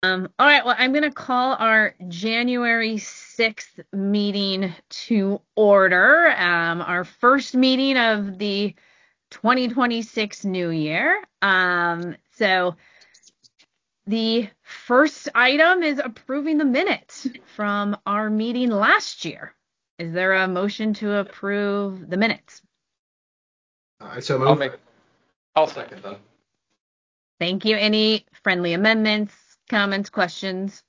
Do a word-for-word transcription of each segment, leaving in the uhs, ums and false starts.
Um, all right, well, I'm going to call our January sixth meeting to order. Um, our first meeting of the twenty twenty-six new year. Um, so the first item is approving the minutes from our meeting last year. Is there a motion to approve the minutes? I so I'll move. make, I'll second them. Thank you. Any friendly amendments, comments, questions?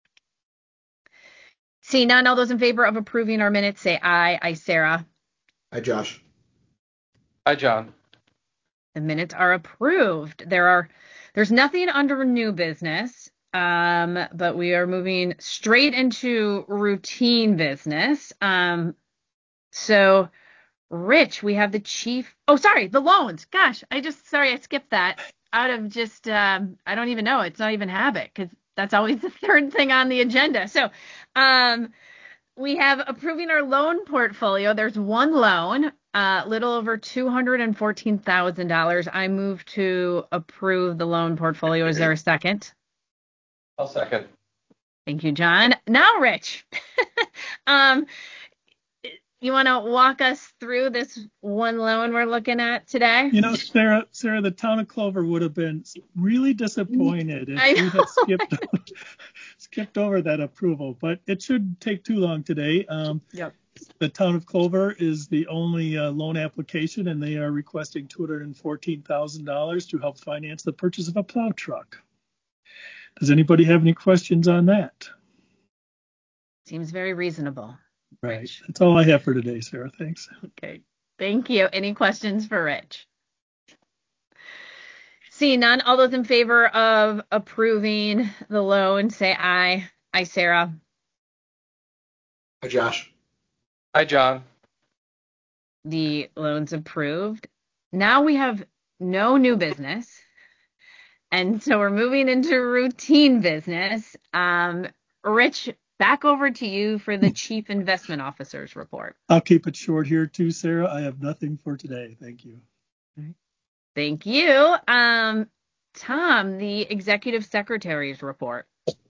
See none, all those in favor of approving our minutes say aye. Aye, Sarah. Hi, Josh. Hi, John. The minutes are approved. There are there's nothing under new business, um, but we are moving straight into routine business. Um, so Rich, we have the chief. Oh, sorry, the loans. Gosh, I just sorry I skipped that out of just um, I don't even know. It's not even habit because that's always the third thing on the agenda. So, um, we have approving our loan portfolio. There's one loan, a uh, little over two hundred fourteen thousand dollars. I move to approve the loan portfolio. Is there a second? I'll second. Thank you, John. Now, Rich, um, you want to walk us through this one loan we're looking at today? You know, Sarah, Sarah, the town of Clover would have been really disappointed if I we had know. skipped skipped over that approval, but it shouldn't take too long today. Um, Yep. the town of Clover is the only uh, loan application, and they are requesting two hundred fourteen thousand dollars to help finance the purchase of a plow truck. Does anybody have any questions on that? Seems very reasonable. Right. Rich. That's all I have for today, Sarah. Thanks. Okay. Thank you. Any questions for Rich? See none. All those in favor of approving the loan say aye. Aye, Sarah. Hi, Josh. Hi, John. The loan's approved. Now we have no new business. And so we're moving into routine business. Um, Rich, back over to you for the Chief Investment Officer's report. I'll keep it short here too, Sarah. I have nothing for today. Thank you. Thank you. Um, Tom, the Executive Secretary's report.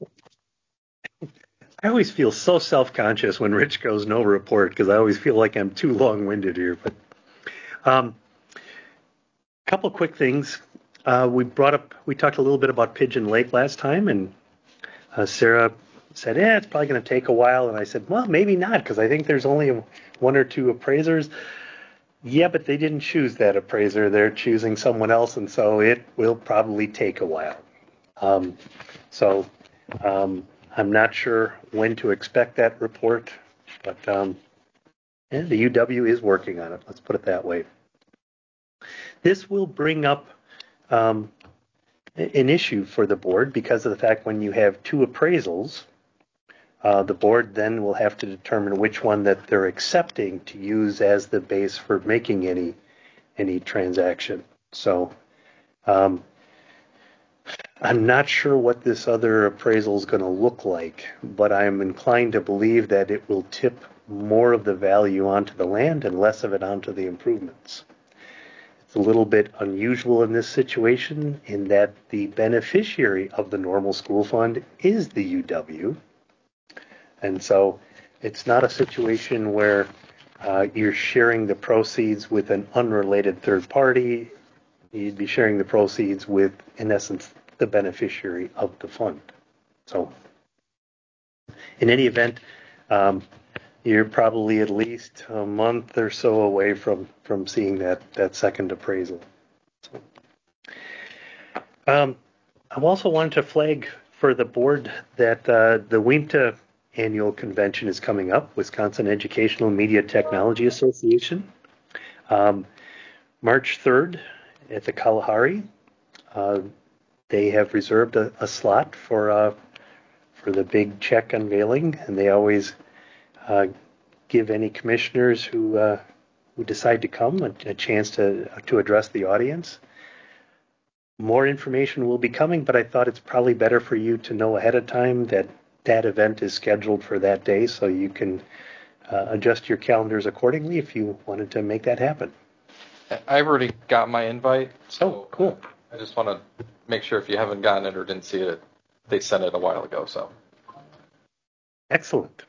I always feel so self-conscious when Rich goes no report because I always feel like I'm too long-winded here. But um, a couple quick things. Uh, we brought up, we talked a little bit about Pigeon Lake last time, and uh, Sarah said, "Yeah, it's probably going to take a while." And I said, "Well, maybe not, because I think there's only one or two appraisers." Yeah, but they didn't choose that appraiser; they're choosing someone else, and so it will probably take a while. Um, so. Um, I'm not sure when to expect that report, but um, yeah, the U W is working on it. Let's put it that way. This will bring up um, an issue for the board because of the fact when you have two appraisals, uh, the board then will have to determine which one that they're accepting to use as the base for making any any transaction. So um, I'm not sure what this other appraisal is going to look like, but I'm inclined to believe that it will tip more of the value onto the land and less of it onto the improvements. It's a little bit unusual in this situation in that the beneficiary of the normal school fund is the U W. And so it's not a situation where uh, you're sharing the proceeds with an unrelated third party. You'd be sharing the proceeds with, in essence, the beneficiary of the fund. So in any event, um, you're probably at least a month or so away from, from seeing that, that second appraisal. So, um, I also wanted to flag for the board that uh, the WIMTA annual convention is coming up, Wisconsin Educational Media Technology Association, um, March third at the Kalahari. Uh, They have reserved a, a slot for uh, for the big check unveiling, and they always uh, give any commissioners who uh, who decide to come a, a chance to to address the audience. More information will be coming, but I thought it's probably better for you to know ahead of time that that event is scheduled for that day, so you can uh, adjust your calendars accordingly if you wanted to make that happen. I've already got my invite. So Oh, cool. I just want to make sure if you haven't gotten it or didn't see it, they sent it a while ago. So Excellent.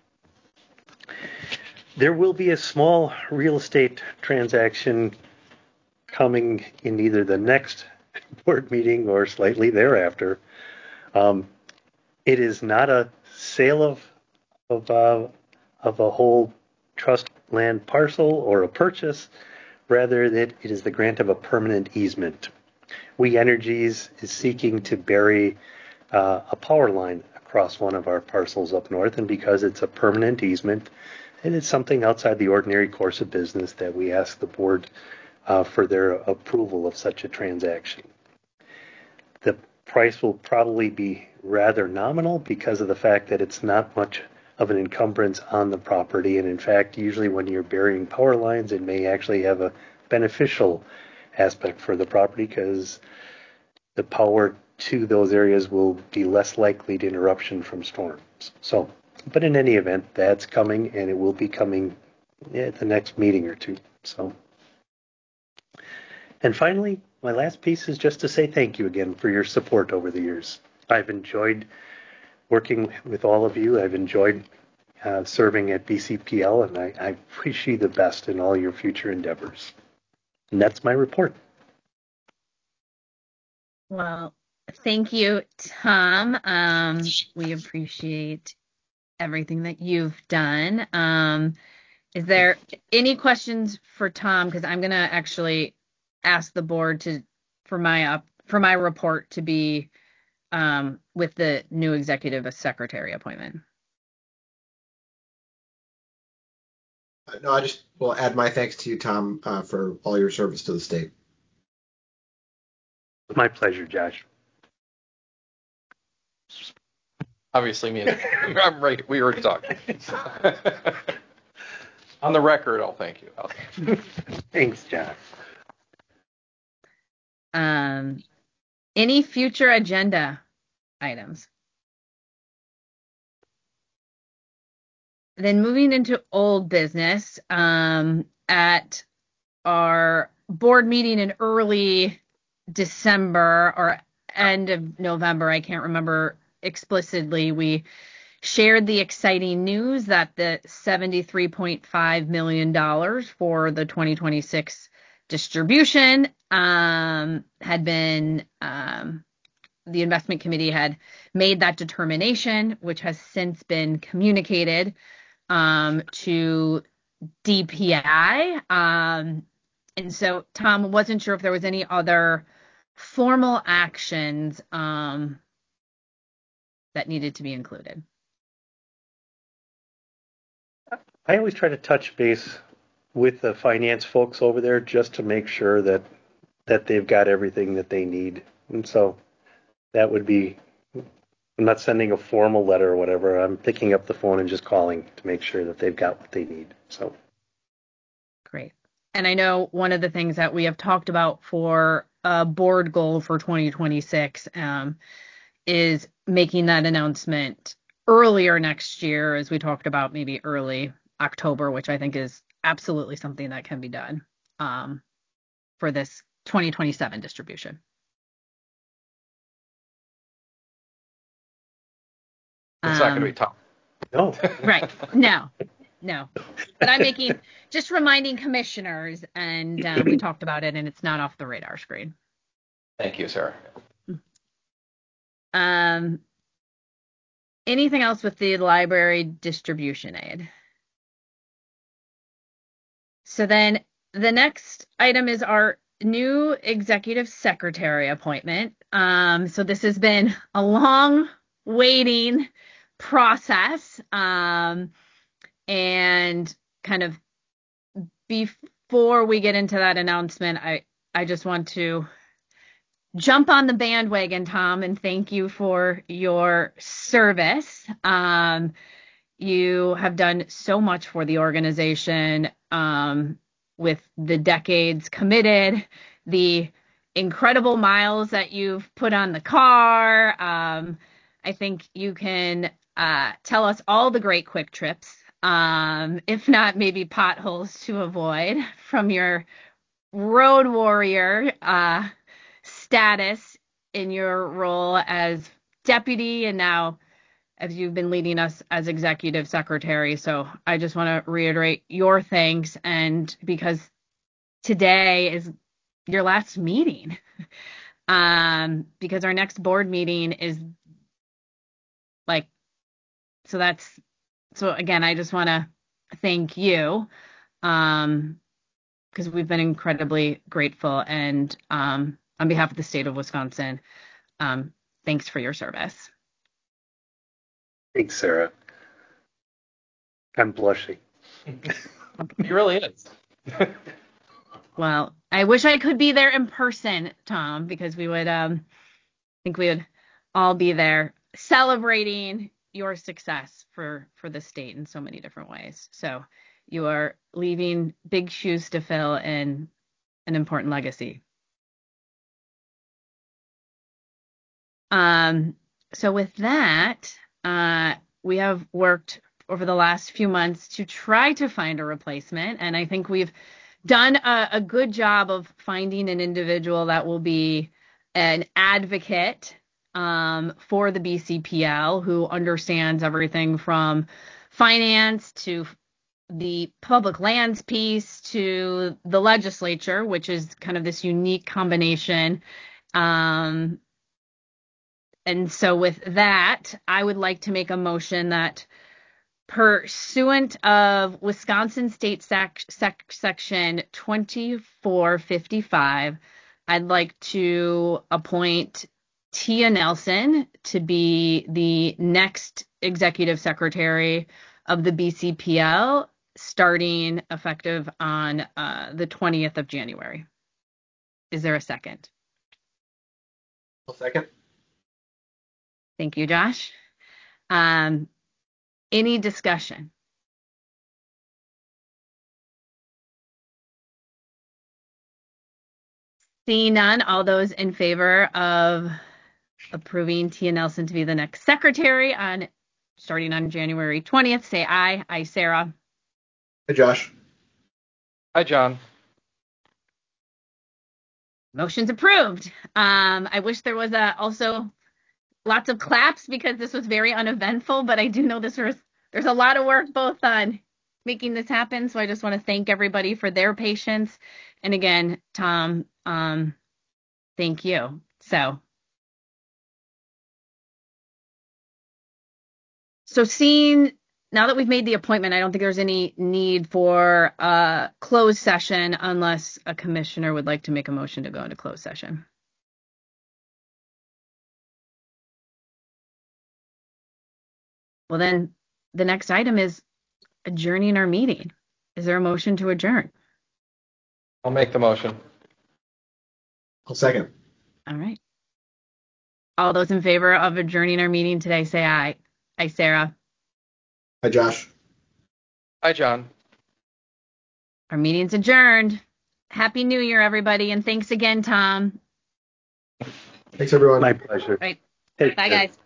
There will be a small real estate transaction coming in either the next board meeting or slightly thereafter. Um, it is not a sale of of uh, of a whole trust land parcel or a purchase. Rather, that it is the grant of a permanent easement. We Energies is seeking to bury uh, a power line across one of our parcels up north, and because it's a permanent easement, and it's something outside the ordinary course of business that we ask the board uh, for their approval of such a transaction. The price will probably be rather nominal because of the fact that it's not much of an encumbrance on the property, and in fact, usually when you're burying power lines, it may actually have a beneficial aspect for the property because the power to those areas will be less likely to interruption from storms. So, but in any event, that's coming, and it will be coming at the next meeting or two. So, and finally, my last piece is just to say thank you again for your support over the years. I've enjoyed working with all of you. I've enjoyed uh, serving at B C P L, and I, I wish you the best in all your future endeavors. And that's my report. Well, thank you, Tom. Um, we appreciate everything that you've done. Um, is there any questions for Tom? Because I'm going to actually ask the board to for my up for my report to be um, with the new executive secretary appointment. No, I just will add my thanks to you, Tom, uh, for all your service to the state. My pleasure, Josh. obviously, me, and, I'm right. We already talked. On the record, I'll thank you. I'll thank you. Thanks, Josh. Um, any future agenda items? Then moving into old business, um, at our board meeting in early December or end of November, I can't remember explicitly, we shared the exciting news that the seventy-three point five million dollars for the twenty twenty-six distribution um, had been, um, the investment committee had made that determination, which has since been communicated um, to D P I. Um, and so, Tom, wasn't sure if there was any other formal actions um, that needed to be included. I always try to touch base with the finance folks over there just to make sure that that they've got everything that they need. And so that would be, I'm not sending a formal letter or whatever. I'm picking up the phone and just calling to make sure that they've got what they need. So Great. And I know one of the things that we have talked about for a board goal for twenty twenty-six um, is making that announcement earlier next year, as we talked about, maybe early October, which I think is absolutely something that can be done um, for this twenty twenty-seven distribution. It's not going to be Tom. no. Right. No, no. But I'm making, just reminding commissioners, and um, we talked about it, and it's not off the radar screen. Thank you, Sarah. Um, anything else with the library distribution aid? So then the next item is our new executive secretary appointment. Um, so this has been a long waiting process. Um, and kind of before we get into that announcement, I, I just want to jump on the bandwagon, Tom, and thank you for your service. Um, you have done so much for the organization um, with the decades committed, the incredible miles that you've put on the car. Um, I think you can uh, tell us all the great quick trips, um, if not maybe potholes to avoid from your road warrior uh, status in your role as deputy and now as you've been leading us as executive secretary. So I just want to reiterate your thanks. And because today is your last meeting, um, because our next board meeting is like, so that's, so again, I just want to thank you, um, because we've been incredibly grateful. And um, on behalf of the state of Wisconsin, um, thanks for your service. Thanks, Sarah. I'm blushing. He really is. Well, I wish I could be there in person, Tom, because we would, um, I think we would all be there celebrating your success for, for the state in so many different ways. So you are leaving big shoes to fill and an important legacy. Um, so with that, uh, we have worked over the last few months to try to find a replacement, and I think we've done a, a good job of finding an individual that will be an advocate um, for the B C P L, who understands everything from finance to the public lands piece to the legislature, which is kind of this unique combination. Um, and so with that, I would like to make a motion that pursuant of Wisconsin State Sec- Sec- Section twenty-four fifty-five, I'd like to appoint Tia Nelson to be the next executive secretary of the B C P L, starting effective on uh, the twentieth of January. Is there a second? I'll second. Thank you, Josh. Um, any discussion? Seeing none, all those in favor of approving Tia Nelson to be the next secretary on starting on January twentieth, say aye. Aye, Sarah. Hey, Josh. Hi, John. Motion's approved. Um, I wish there was a, also lots of claps because this was very uneventful, but I do know this was, there's a lot of work both on making this happen. So I just want to thank everybody for their patience. And again, Tom, um, thank you. So, so seeing, now that we've made the appointment, I don't think there's any need for a closed session unless a commissioner would like to make a motion to go into closed session. Well, then the next item is adjourning our meeting. Is there a motion to adjourn? I'll make the motion. I'll second. All right. All those in favor of adjourning our meeting today, say aye. Aye, Sarah. Hi, Josh. Hi, John. Our meeting's adjourned. Happy New Year, everybody, and thanks again, Tom. Thanks, everyone. My pleasure. All right. Take Bye, care. guys.